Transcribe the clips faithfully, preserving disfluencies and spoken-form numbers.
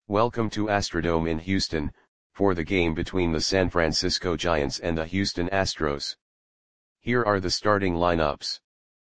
Welcome to Astrodome in Houston, for the game between the San Francisco Giants and the Houston Astros. Here are the starting lineups.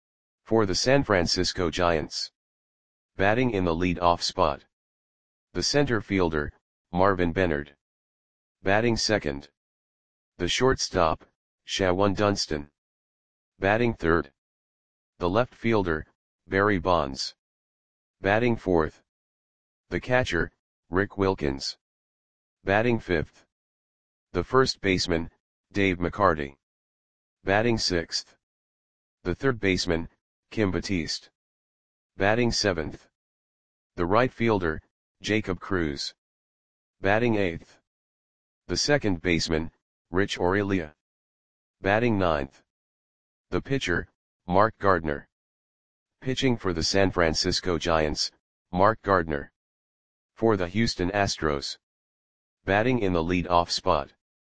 For the San Francisco Giants. Batting in the lead-off spot. The center fielder, Marvin Benard. Batting second. The shortstop, Shawon Dunston. Batting third. The left fielder, Barry Bonds. Batting fourth. The catcher, Rick Wilkins. Batting fifth. The first baseman, Dave McCarty. Batting sixth. The third baseman, Kim Batiste. Batting seventh. The right fielder, Jacob Cruz. Batting eighth. The second baseman, Rich Aurelia. Batting ninth. The pitcher, Mark Gardner. Pitching for the San Francisco Giants, Mark Gardner. For the Houston Astros. Batting in the lead-off spot.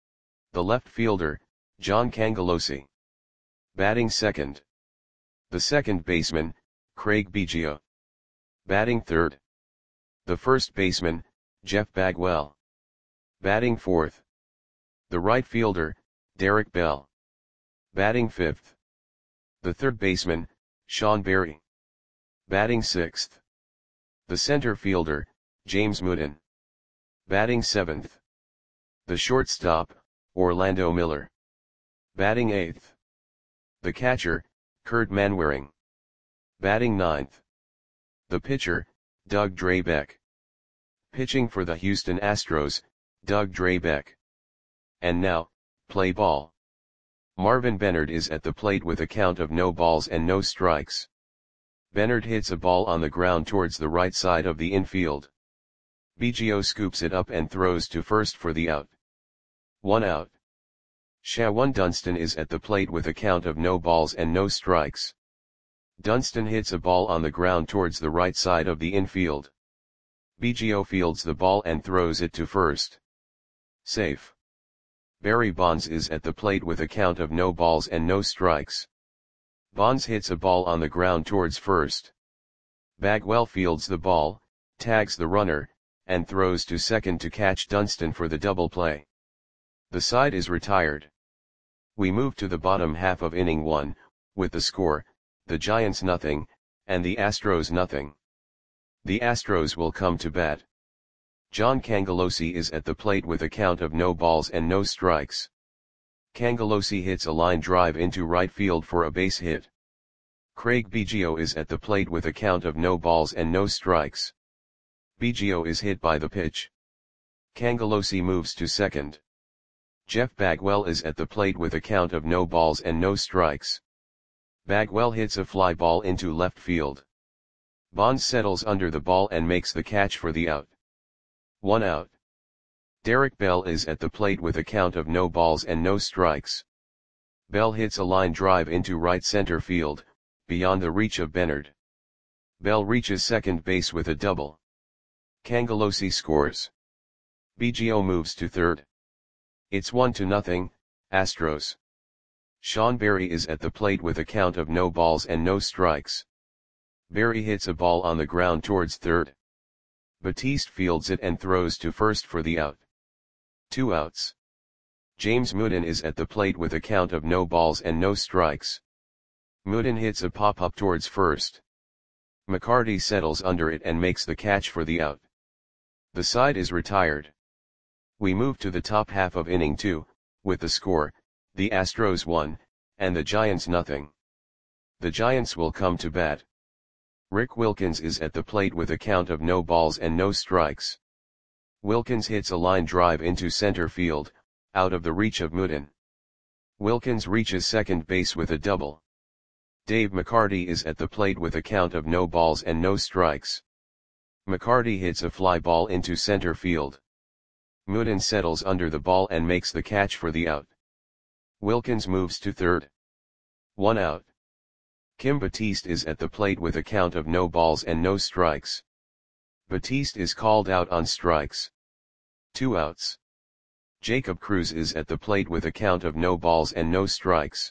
The left fielder, John Cangelosi. Batting second. The second baseman, Craig Biggio. Batting third. The first baseman, Jeff Bagwell. Batting fourth. The right fielder, Derek Bell. Batting fifth. The third baseman, Sean Berry. Batting sixth. The center fielder, James Mooden. Batting seventh. The shortstop, Orlando Miller. Batting eighth. The catcher, Kurt Manwaring. Batting ninth. The pitcher, Doug Drabek. Pitching for the Houston Astros, Doug Drabek. And now, play ball. Marvin Benard is at the plate with a count of no balls and no strikes. Benard hits a ball on the ground towards the right side of the infield. Biggio scoops it up and throws to first for the out. One out. Shawon Dunston is at the plate with a count of no balls and no strikes. Dunston hits a ball on the ground towards the right side of the infield. Biggio fields the ball and throws it to first. Safe. Barry Bonds is at the plate with a count of no balls and no strikes. Bonds hits a ball on the ground towards first. Bagwell fields the ball, tags the runner, and throws to second to catch Dunston for the double play. The side is retired. We move to the bottom half of inning one, with the score, the Giants nothing, and the Astros nothing. The Astros will come to bat. John Cangelosi is at the plate with a count of no balls and no strikes. Cangelosi hits a line drive into right field for a base hit. Craig Biggio is at the plate with a count of no balls and no strikes. Biggio is hit by the pitch. Cangelosi moves to second. Jeff Bagwell is at the plate with a count of no balls and no strikes. Bagwell hits a fly ball into left field. Bonds settles under the ball and makes the catch for the out. One out. Derek Bell is at the plate with a count of no balls and no strikes. Bell hits a line drive into right center field, beyond the reach of Benard. Bell reaches second base with a double. Cangelosi scores. Biggio moves to third. It's one to nothing, Astros. Sean Berry is at the plate with a count of no balls and no strikes. Berry hits a ball on the ground towards third. Batiste fields it and throws to first for the out. Two outs. James Mooden is at the plate with a count of no balls and no strikes. Mooden hits a pop-up towards first. McCarty settles under it and makes the catch for the out. The side is retired. We move to the top half of inning two, with the score, the Astros one, and the Giants nothing. The Giants will come to bat. Rick Wilkins is at the plate with a count of no balls and no strikes. Wilkins hits a line drive into center field, out of the reach of Mooden. Wilkins reaches second base with a double. Dave McCarty is at the plate with a count of no balls and no strikes. McCarty hits a fly ball into center field. Mooden settles under the ball and makes the catch for the out. Wilkins moves to third. One out. Kim Batiste is at the plate with a count of no balls and no strikes. Batiste is called out on strikes. Two outs. Jacob Cruz is at the plate with a count of no balls and no strikes.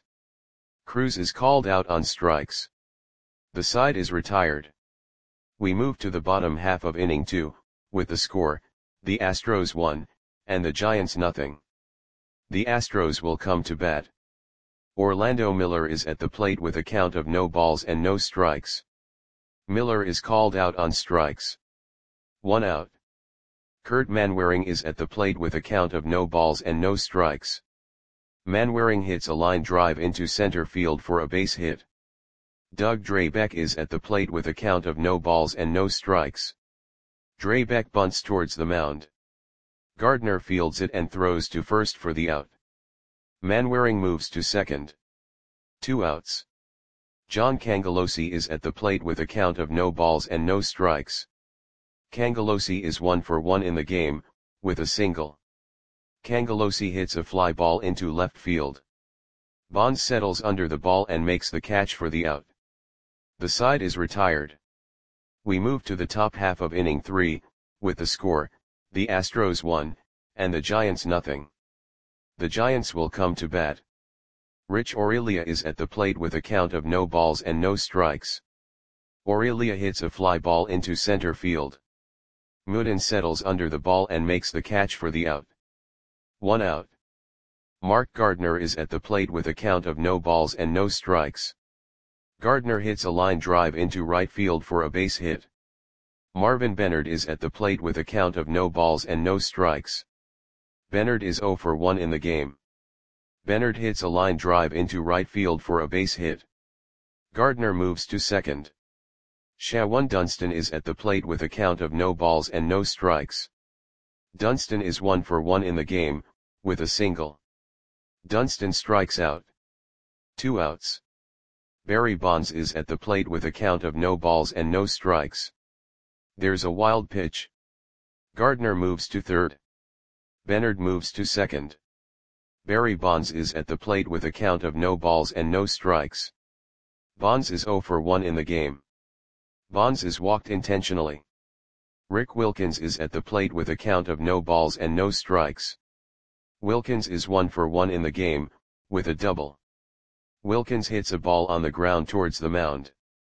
Cruz is called out on strikes. The side is retired. We move to the bottom half of inning two, with the score, the Astros one, and the Giants nothing. The Astros will come to bat. Orlando Miller is at the plate with a count of no balls and no strikes. Miller is called out on strikes. One out. Kurt Manwaring is at the plate with a count of no balls and no strikes. Manwaring hits a line drive into center field for a base hit. Doug Drabek is at the plate with a count of no balls and no strikes. Drabek bunts towards the mound. Gardner fields it and throws to first for the out. Manwaring moves to second. Two outs. John Cangelosi is at the plate with a count of no balls and no strikes. Cangelosi is one for one in the game, with a single. Cangelosi hits a fly ball into left field. Bonds settles under the ball and makes the catch for the out. The side is retired. We move to the top half of inning three, with the score, the Astros one, and the Giants nothing. The Giants will come to bat. Rich Aurelia is at the plate with a count of no balls and no strikes. Aurelia hits a fly ball into center field. Mooden settles under the ball and makes the catch for the out. One out. Mark Gardner is at the plate with a count of no balls and no strikes. Gardner hits a line drive into right field for a base hit. Marvin Bennard is at the plate with a count of no balls and no strikes. Bennard is zero for one in the game. Bennard hits a line drive into right field for a base hit. Gardner moves to second. Shawan Dunston is at the plate with a count of no balls and no strikes. Dunston is one for one in the game, with a single. Dunston strikes out. Two outs. Barry Bonds is at the plate with a count of no balls and no strikes. There's a wild pitch. Gardner moves to third. Bennard moves to second. Barry Bonds is at the plate with a count of no balls and no strikes. Bonds is zero for one in the game. Bonds is walked intentionally. Rick Wilkins is at the plate with a count of no balls and no strikes. Wilkins is one for one in the game, with a double. Wilkins hits a ball on the ground towards the mound.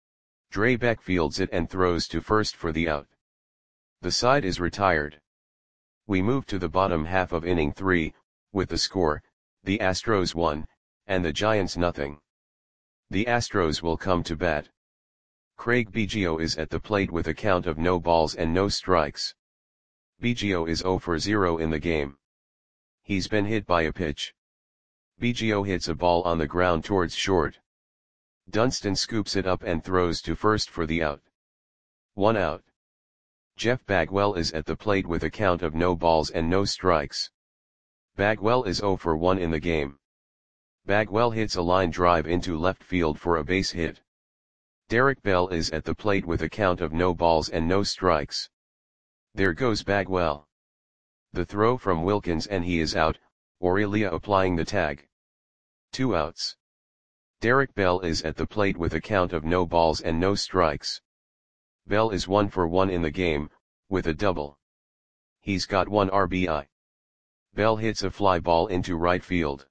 Drabek fields it and throws to first for the out. The side is retired. We move to the bottom half of inning three, with the score, the Astros one, and the Giants nothing. The Astros will come to bat. Craig Biggio is at the plate with a count of no balls and no strikes. Biggio is zero for zero in the game. He's been hit by a pitch. Biggio hits a ball on the ground towards short. Dunston scoops it up and throws to first for the out. One out. Jeff Bagwell is at the plate with a count of no balls and no strikes. Bagwell is zero for one in the game. Bagwell hits a line drive into left field for a base hit. Derek Bell is at the plate with a count of no balls and no strikes. There goes Bagwell. The throw from Wilkins and he is out, Aurelia applying the tag. Two outs. Derek Bell is at the plate with a count of no balls and no strikes. Bell is one for one in the game, with a double. He's got one R B I. Bell hits a fly ball into right field.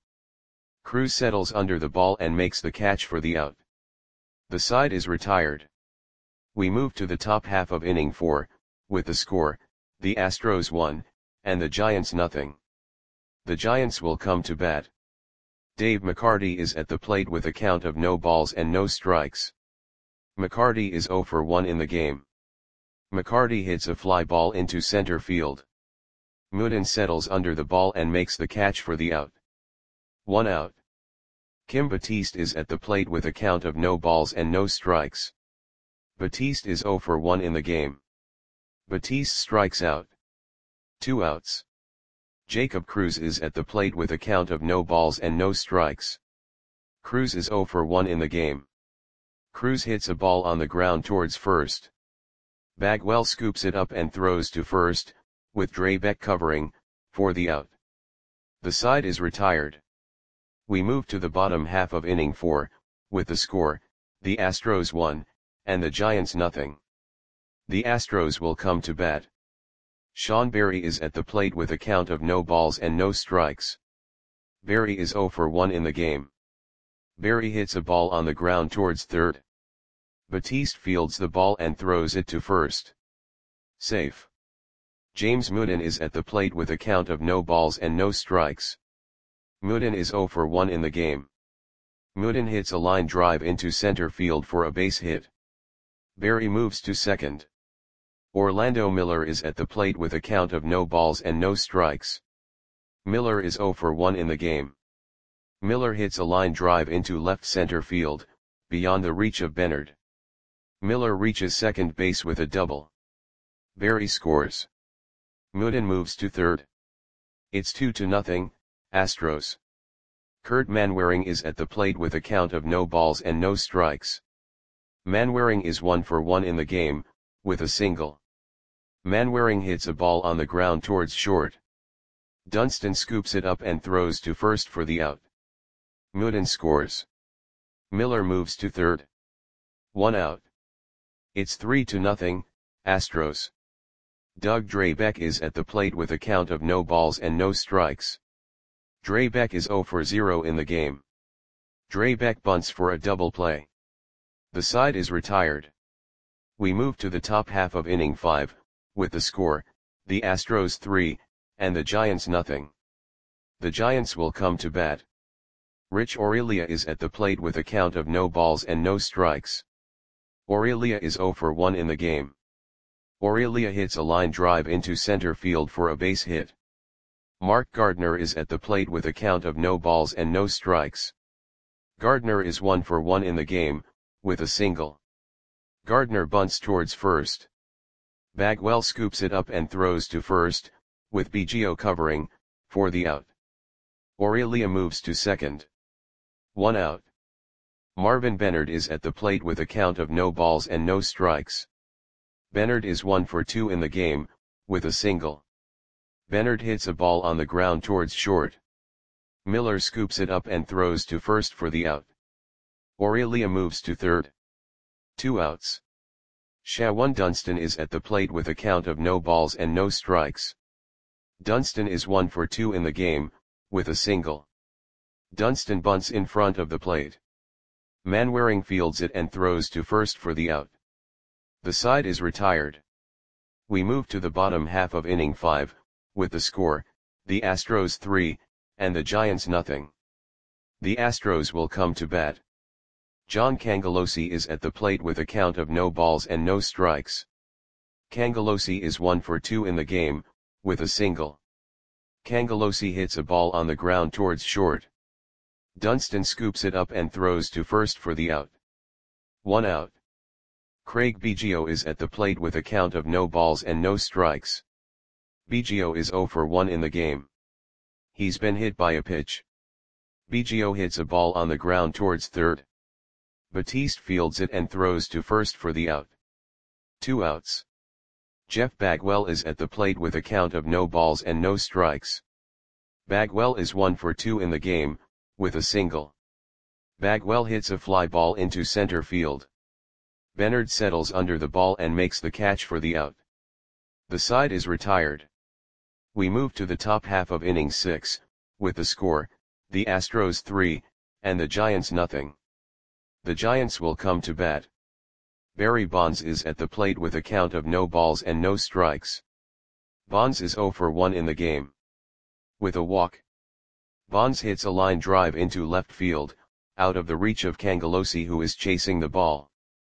Cruz settles under the ball and makes the catch for the out. The side is retired. We move to the top half of inning four, with the score, the Astros one, and the Giants nothing. The Giants will come to bat. Dave McCarty is at the plate with a count of no balls and no strikes. McCarty is zero for one in the game. McCarty hits a fly ball into center field. Mooden settles under the ball and makes the catch for the out. One out. Kim Batiste is at the plate with a count of no balls and no strikes. Batiste is zero for one in the game. Batiste strikes out. Two outs. Jacob Cruz is at the plate with a count of no balls and no strikes. Cruz is zero for one in the game. Cruz hits a ball on the ground towards first. Bagwell scoops it up and throws to first, with Drabek covering, for the out. The side is retired. We move to the bottom half of inning four, with the score, the Astros one, and the Giants nothing. The Astros will come to bat. Sean Berry is at the plate with a count of no balls and no strikes. Berry is zero for one in the game. Berry hits a ball on the ground towards third. Batiste fields the ball and throws it to first. Safe. James Mooden is at the plate with a count of no balls and no strikes. Mooden is zero for one in the game. Mooden hits a line drive into center field for a base hit. Barry moves to second. Orlando Miller is at the plate with a count of no balls and no strikes. Miller is zero for one in the game. Miller hits a line drive into left center field, beyond the reach of Bennard. Miller reaches second base with a double. Barry scores. Mooden moves to third. It's two to nothing, Astros. Kurt Manwaring is at the plate with a count of no balls and no strikes. Manwaring is one for one in the game, with a single. Manwaring hits a ball on the ground towards short. Dunston scoops it up and throws to first for the out. Mooden scores. Miller moves to third. One out. It's three to nothing, Astros. Doug Drabek is at the plate with a count of no balls and no strikes. Drabek is zero for zero in the game. Drabek bunts for a double play. The side is retired. We move to the top half of inning five, with the score, the Astros three, and the Giants nothing. The Giants will come to bat. Rich Aurelia is at the plate with a count of no balls and no strikes. Aurelia is zero for one in the game. Aurelia hits a line drive into center field for a base hit. Mark Gardner is at the plate with a count of no balls and no strikes. Gardner is one for one in the game, with a single. Gardner bunts towards first. Bagwell scoops it up and throws to first, with Biggio covering, for the out. Aurelia moves to second. One out. Marvin Bennard is at the plate with a count of no balls and no strikes. Bennard is one for two in the game, with a single. Bennard hits a ball on the ground towards short. Miller scoops it up and throws to first for the out. Aurelia moves to third. Two outs. Shawan Dunston is at the plate with a count of no balls and no strikes. Dunston is one for two in the game, with a single. Dunston bunts in front of the plate. Manwaring fields it and throws to first for the out. The side is retired. We move to the bottom half of inning five, with the score, the Astros three, and the Giants nothing. The Astros will come to bat. John Cangelosi is at the plate with a count of no balls and no strikes. Cangelosi is one for two in the game, with a single. Cangelosi hits a ball on the ground towards short. Dunston scoops it up and throws to first for the out. One out. Craig Biggio is at the plate with a count of no balls and no strikes. Biggio is zero for one in the game. He's been hit by a pitch. Biggio hits a ball on the ground towards third. Batiste fields it and throws to first for the out. Two outs. Jeff Bagwell is at the plate with a count of no balls and no strikes. Bagwell is one for two in the game, with a single. Bagwell hits a fly ball into center field. Bennard settles under the ball and makes the catch for the out. The side is retired. We move to the top half of inning six, with the score, the Astros three, and the Giants nothing. The Giants will come to bat. Barry Bonds is at the plate with a count of no balls and no strikes. Bonds is zero for one in the game. With a walk. Bonds hits a line drive into left field, out of the reach of Cangelosi who is chasing the ball.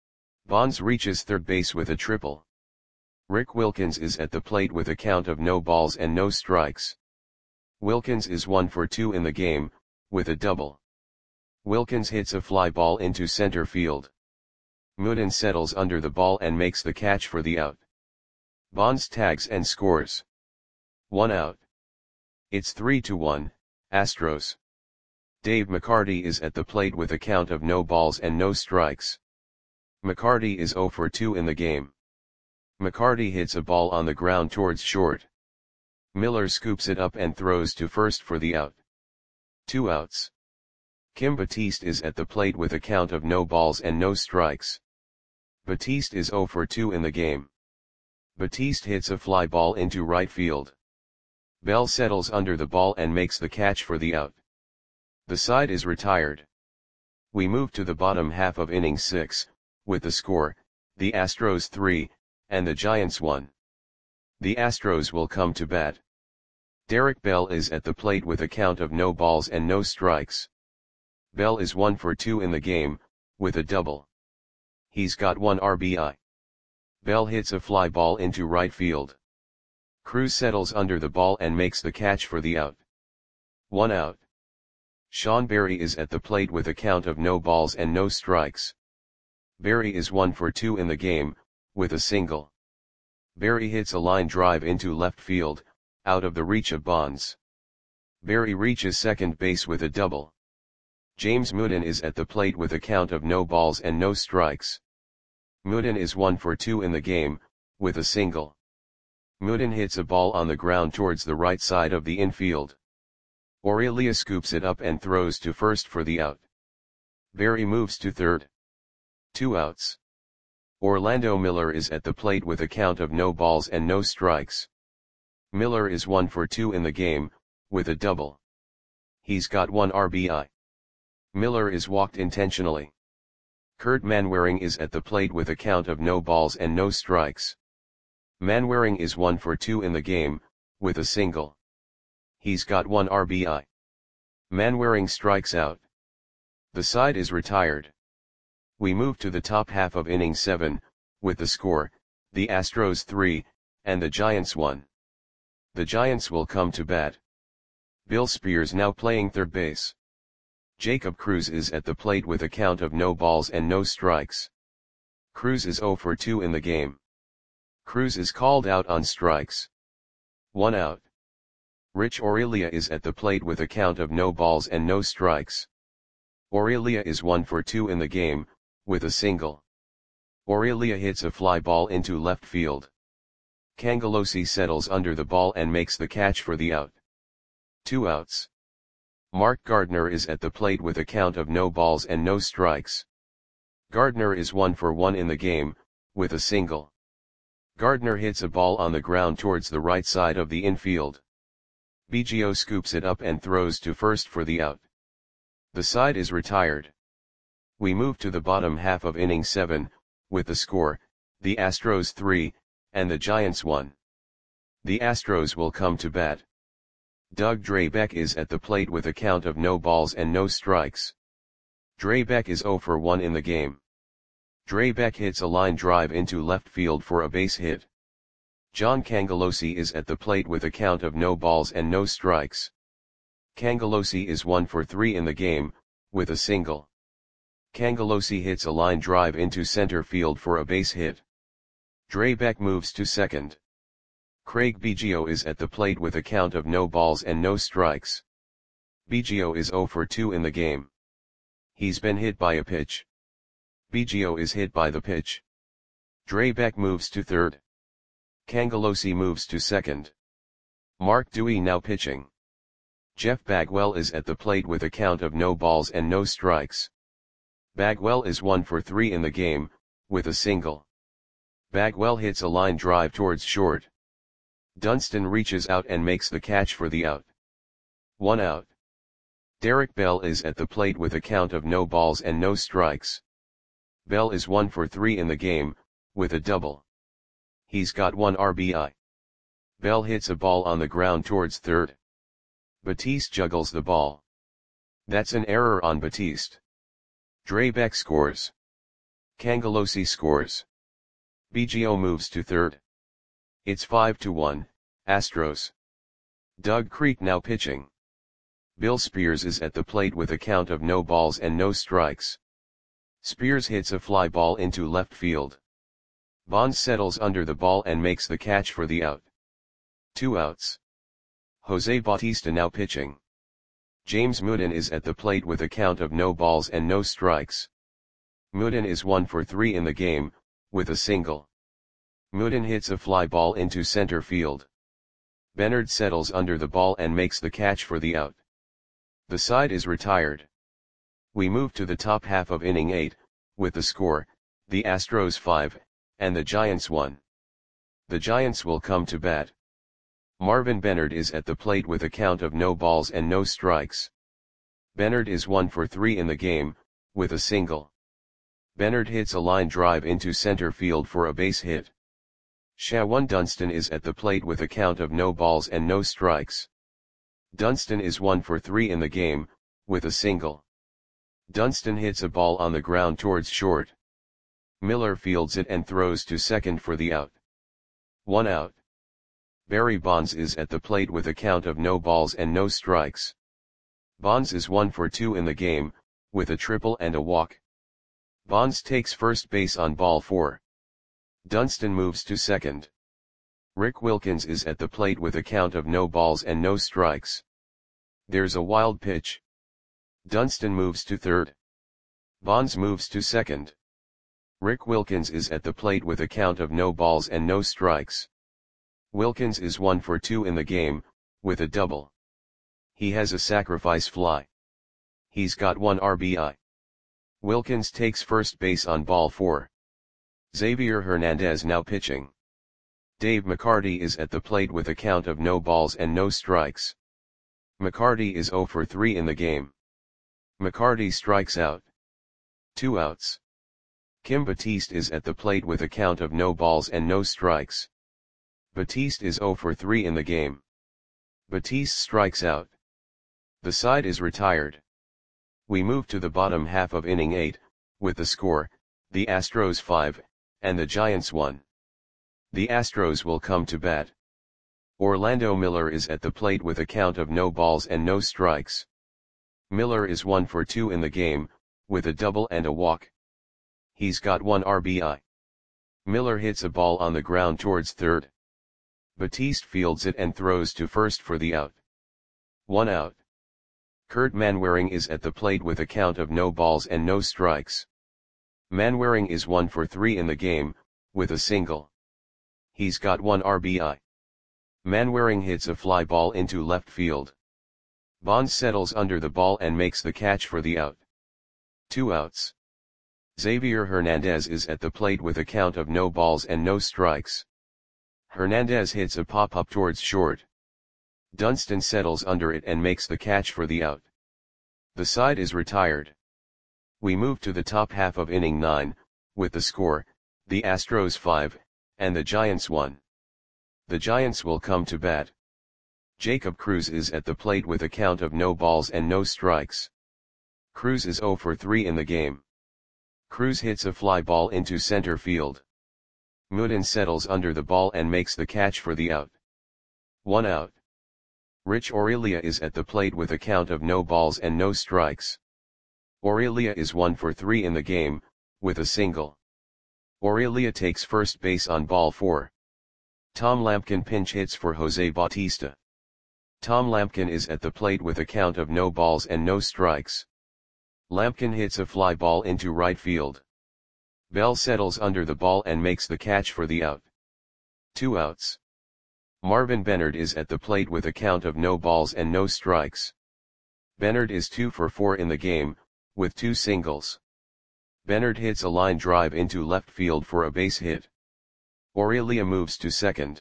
Bonds reaches third base with a triple. Rick Wilkins is at the plate with a count of no balls and no strikes. Wilkins is one for two in the game, with a double. Wilkins hits a fly ball into center field. Mooden settles under the ball and makes the catch for the out. Bonds tags and scores. One out. It's three to one, Astros. Dave McCarty is at the plate with a count of no balls and no strikes. McCarty is zero for two in the game. McCarty hits a ball on the ground towards short. Miller scoops it up and throws to first for the out. Two outs. Kim Batiste is at the plate with a count of no balls and no strikes. Batiste is zero for two in the game. Batiste hits a fly ball into right field. Bell settles under the ball and makes the catch for the out. The side is retired. We move to the bottom half of inning six, with the score, the Astros three, and the Giants one. The Astros will come to bat. Derek Bell is at the plate with a count of no balls and no strikes. Bell is one for two in the game, with a double. He's got one R B I. Bell hits a fly ball into right field. Cruz settles under the ball and makes the catch for the out. One out. Sean Berry is at the plate with a count of no balls and no strikes. Berry is one for two in the game, with a single. Berry hits a line drive into left field, out of the reach of Bonds. Berry reaches second base with a double. James Mooden is at the plate with a count of no balls and no strikes. Mooden is one for two in the game, with a single. Mooden hits a ball on the ground towards the right side of the infield. Aurelia scoops it up and throws to first for the out. Berry moves to third. Two outs. Orlando Miller is at the plate with a count of no balls and no strikes. Miller is one for two in the game, with a double. He's got one R B I. Miller is walked intentionally. Kurt Manwaring is at the plate with a count of no balls and no strikes. Manwaring is one for two in the game, with a single. He's got one R B I. Manwaring strikes out. The side is retired. We move to the top half of inning seven, with the score, the Astros three, and the Giants one. The Giants will come to bat. Bill Spears now playing third base. Jacob Cruz is at the plate with a count of no balls and no strikes. Cruz is zero for two in the game. Cruz is called out on strikes. One out. Rich Aurelia is at the plate with a count of no balls and no strikes. Aurelia is one for two in the game, with a single. Aurelia hits a fly ball into left field. Cangelosi settles under the ball and makes the catch for the out. Two outs. Mark Gardner is at the plate with a count of no balls and no strikes. Gardner is one for one in the game, with a single. Gardner hits a ball on the ground towards the right side of the infield. Biggio scoops it up and throws to first for the out. The side is retired. We move to the bottom half of inning seven, with the score, the Astros three, and the Giants one. The Astros will come to bat. Doug Drabek is at the plate with a count of no balls and no strikes. Drabek is zero for one in the game. Drabek hits a line drive into left field for a base hit. John Cangelosi is at the plate with a count of no balls and no strikes. Cangelosi is one for three in the game, with a single. Cangelosi hits a line drive into center field for a base hit. Drabek moves to second. Craig Biggio is at the plate with a count of no balls and no strikes. Biggio is zero for two in the game. He's been hit by a pitch. Biggio is hit by the pitch. Drabek moves to third. Cangelosi moves to second. Mark Dewey now pitching. Jeff Bagwell is at the plate with a count of no balls and no strikes. Bagwell is one for three in the game, with a single. Bagwell hits a line drive towards short. Dunston reaches out and makes the catch for the out. One out. Derek Bell is at the plate with a count of no balls and no strikes. Bell is one for three in the game, with a double. He's got one R B I. Bell hits a ball on the ground towards third. Batiste juggles the ball. That's an error on Batiste. Drabek scores. Cangelosi scores. Biggio moves to third. It's five to one, Astros. Doug Creek now pitching. Bill Spears is at the plate with a count of no balls and no strikes. Spears hits a fly ball into left field. Bonds settles under the ball and makes the catch for the out. Two outs. Jose Bautista now pitching. James Mooden is at the plate with a count of no balls and no strikes. Mooden is one for three in the game, with a single. Mooden hits a fly ball into center field. Bernard settles under the ball and makes the catch for the out. The side is retired. We move to the top half of inning eight, with the score, the Astros five, and the Giants one. The Giants will come to bat. Marvin Bernard is at the plate with a count of no balls and no strikes. Bernard is one for three in the game, with a single. Bernard hits a line drive into center field for a base hit. Shawan Dunston is at the plate with a count of no balls and no strikes. Dunston is one for three in the game, with a single. Dunston hits a ball on the ground towards short. Miller fields it and throws to second for the out. One out. Barry Bonds is at the plate with a count of no balls and no strikes. Bonds is one for two in the game, with a triple and a walk. Bonds takes first base on ball four. Dunston moves to second. Rick Wilkins is at the plate with a count of no balls and no strikes. There's a wild pitch. Dunston moves to third. Bonds moves to second. Rick Wilkins is at the plate with a count of no balls and no strikes. Wilkins is one for two in the game, with a double. He has a sacrifice fly. He's got one R B I. Wilkins takes first base on ball four. Xavier Hernandez now pitching. Dave McCarty is at the plate with a count of no balls and no strikes. McCarty is zero for three in the game. McCarty strikes out. Two outs. Kim Batiste is at the plate with a count of no balls and no strikes. Batiste is zero for three in the game. Batiste strikes out. The side is retired. We move to the bottom half of inning eight, with the score, the Astros five, and the Giants one. The Astros will come to bat. Orlando Miller is at the plate with a count of no balls and no strikes. Miller is one for two in the game, with a double and a walk. He's got one R B I. Miller hits a ball on the ground towards third. Batiste fields it and throws to first for the out. One out. Kurt Manwaring is at the plate with a count of no balls and no strikes. Manwaring is one for three in the game, with a single. He's got one R B I. Manwaring hits a fly ball into left field. Bonds settles under the ball and makes the catch for the out. Two outs. Xavier Hernandez is at the plate with a count of no balls and no strikes. Hernandez hits a pop-up towards short. Dunston settles under it and makes the catch for the out. The side is retired. We move to the top half of inning nine, with the score, the Astros five, and the Giants one. The Giants will come to bat. Jacob Cruz is at the plate with a count of no balls and no strikes. Cruz is zero for three in the game. Cruz hits a fly ball into center field. Mooden settles under the ball and makes the catch for the out. One out. Rich Aurelia is at the plate with a count of no balls and no strikes. Aurelia is one for three in the game, with a single. Aurelia takes first base on ball four. Tom Lampkin pinch hits for Jose Bautista. Tom Lampkin is at the plate with a count of no balls and no strikes. Lampkin hits a fly ball into right field. Bell settles under the ball and makes the catch for the out. Two outs. Marvin Benard is at the plate with a count of no balls and no strikes. Benard is two for four in the game, with two singles. Benard hits a line drive into left field for a base hit. Aurelia moves to second.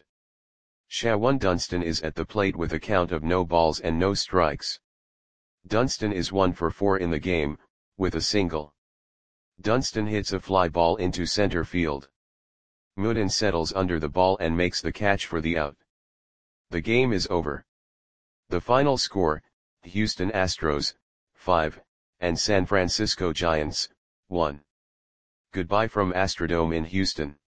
Shawan Dunston is at the plate with a count of no balls and no strikes. Dunston is one for four in the game, with a single. Dunston hits a fly ball into center field. Mooden settles under the ball and makes the catch for the out. The game is over. The final score, Houston Astros, five, and San Francisco Giants, one. Goodbye from Astrodome in Houston.